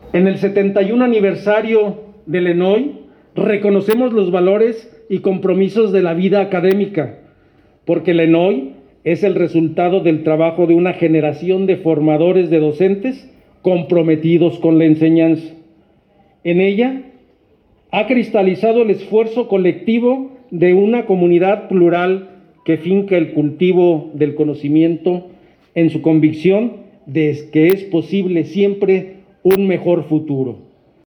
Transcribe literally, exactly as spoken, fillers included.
En el setenta y uno aniversario del ENOI, reconocemos los valores y compromisos de la vida académica, porque el ENOI es el resultado del trabajo de una generación de formadores de docentes comprometidos con la enseñanza. En ella ha cristalizado el esfuerzo colectivo de una comunidad plural que finca el cultivo del conocimiento en su convicción de que es posible siempre un mejor futuro.